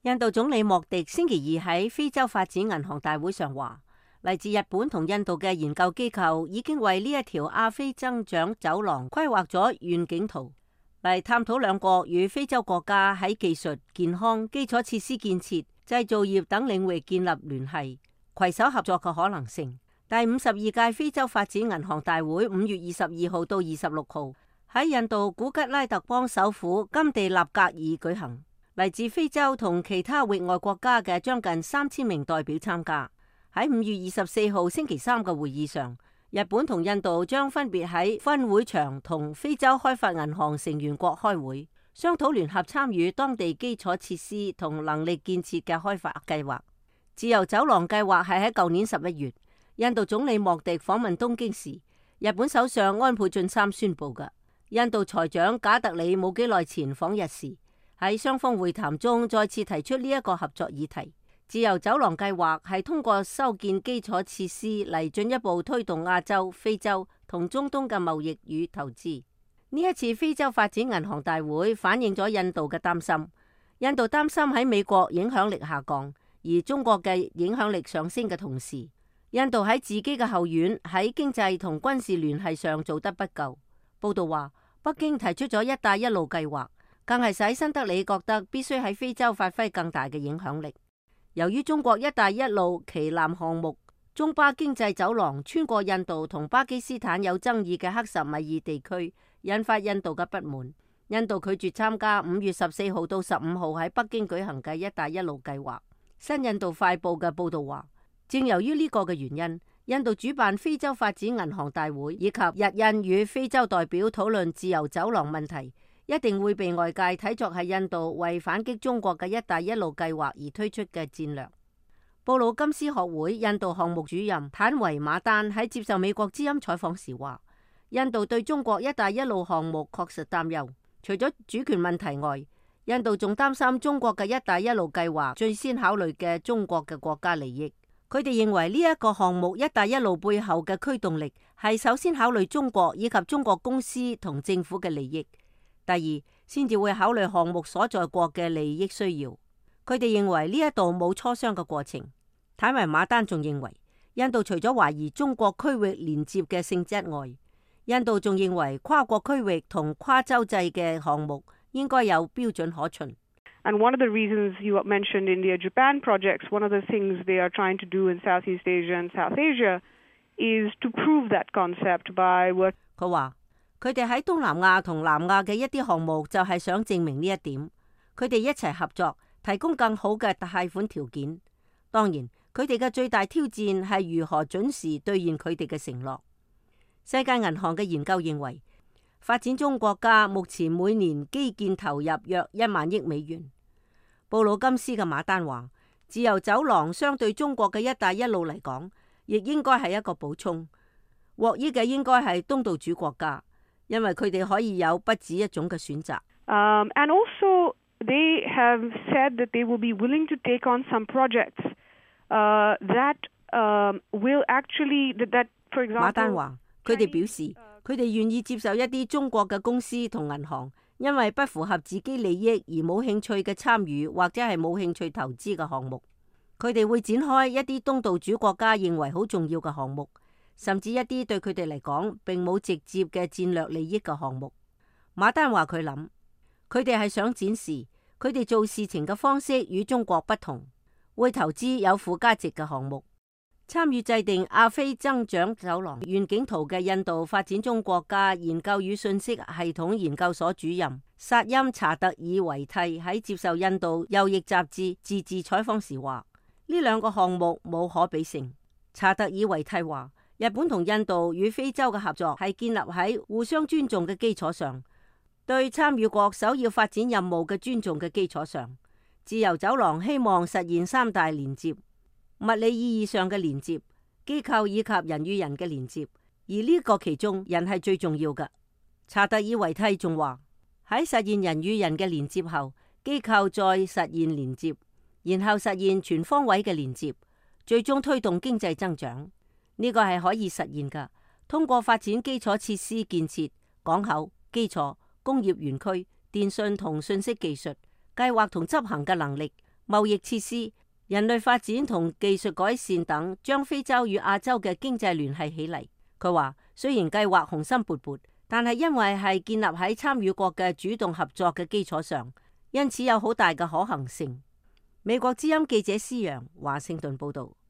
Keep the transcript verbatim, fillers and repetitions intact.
印度總理莫迪星期二喺非洲發展銀行大會上話，嚟自日本同印度嘅研究機構已經為呢一條亞非增長走廊規劃咗願景圖，嚟探討兩國與非洲國家喺技術、健康、基礎設施建設、製造業等領域建立聯繫、攜手合作嘅可能性。第五十二屆非洲發展銀行大會五月二十二號到二十六號喺印度古吉拉特邦首府金地納格爾舉行。嚟自非洲同其他域外國家嘅將近三千名代表參加。喺五月二十四號星期三嘅會議上，日本同印度將分別喺分會場同非洲開發銀行成員國開會，商討聯合參與當地基礎設施同能力建設嘅開發計劃。自由走廊計劃係喺舊年十一月，印度總理莫迪訪問東京時，日本首相安倍晉三宣布嘅。印度財長賈特里冇幾耐前訪日時，喺雙方會談中再次提出呢一個合作議題。自由走廊計劃係通過修建基礎設施嚟進一步推動亞洲、非洲同中東嘅貿易與投資。呢一次非洲發展銀行大會反映咗印度嘅擔心。印度擔心喺美國影響力下降，而中國嘅影響力上升嘅同時，印度喺自己嘅後院喺經濟同軍事聯繫上做得不夠。報道話，北京提出咗一帶一路計劃，更係使新德里覺得必須喺非洲發揮更大嘅影響力。由於中國一帶一路旗艦項目中巴經濟走廊穿過印度同巴基斯坦有爭議嘅克什米爾地區，引發印度嘅不滿。印度拒絕參加五月十四號到十五號喺北京舉行嘅一帶一路計劃。新印度快報嘅報道話，正由於呢個嘅原因，印度主辦非洲發展銀行大會以及日印與非洲代表討論自由走廊問題，一定會被外界睇作係印度為反擊中國嘅一帶一路計劃而推出嘅戰略。布魯金斯學會印度項目主任坦維馬丹喺接受美國之音採訪時話，印度對中國一帶一路項目確實擔憂，除咗主權問題外，印度仲擔心中國嘅一帶一路計劃最先考慮嘅中國嘅國家利益。佢哋認為呢一個項目一帶一路背後嘅驅動力係首先考慮中國以及中國公司同政府嘅利益，第二先至會考慮項目所在國嘅利益需要。佢哋認為呢一度冇磋商嘅過程。坦維馬丹仲認為，印度除咗懷疑中國區域連接嘅性質外，印度仲認為跨國區域同跨洲際嘅項目應該有標準可循。 And one of the reasons you mentioned India-Japan projects, one of the things they are trying to do in Southeast Asia and South Asia is to prove that concept by work. 佢話佢哋喺東南亞同南亞嘅一啲項目就係想證明呢一點。佢哋一齊合作，提供更好嘅貸款條件。當然，佢哋嘅最大挑戰係如何準時兌現佢哋嘅承諾。世界銀行嘅研究認為，發展中國家目前每年基建投入約一萬億美元。布魯金斯嘅馬丹話，自由走廊相對中國嘅一帶一路嚟講，亦應該係一個補充。獲益嘅應該係東道主國家，因為佢哋可以有不止一種嘅選擇。 Um, and also they have said that they will be willing to take on some projects, uh, that, uh, will actually, that, that, for example, 馬丹話，佢哋表示，佢哋願意接受一啲中國嘅公司同銀行，因為不符合自己利益而冇興趣嘅參與或者係冇興趣投資嘅項目。佢哋會展開一啲東道主國家認為好重要嘅項目，甚至一啲對佢哋嚟講並冇直接嘅戰略利益嘅項目。馬丹話佢諗，佢哋係想展示佢哋做事情嘅方式與中國不同，會投資有附加值嘅項目。參與制定亞非增長走廊願景圖嘅印度發展中國家研究與信息系統研究所主任薩欽查特爾維蒂喺接受印度右翼雜誌自治採訪時話，呢兩個項目冇可比性。查特爾維蒂話，日本同印度與非洲嘅合作係建立喺互相尊重嘅基礎上，對參與國首要發展任務嘅尊重嘅基礎上。自由走廊希望實現三大連接：物理意義上嘅連接、機構以及人與人嘅連接，而呢個其中人係最重要嘅。查特爾維蒂仲話，喺實現人與人嘅連接後，機構再實現連接，然後實現全方位嘅連接，最終推動經濟增長。呢個係可以實現㗎，通過發展基礎設施建設、港口、基礎、工業園區、電信同信息技術、計劃同執行嘅能力、 貿易設施、人類發展同技術改善等，將非洲與亞洲嘅經濟聯繫起嚟。佢話雖然計劃雄心勃勃，但係因為係建立喺參與國嘅主動合作嘅基礎上，因此有好大嘅可行性。美國之音記者施洋華盛頓報道。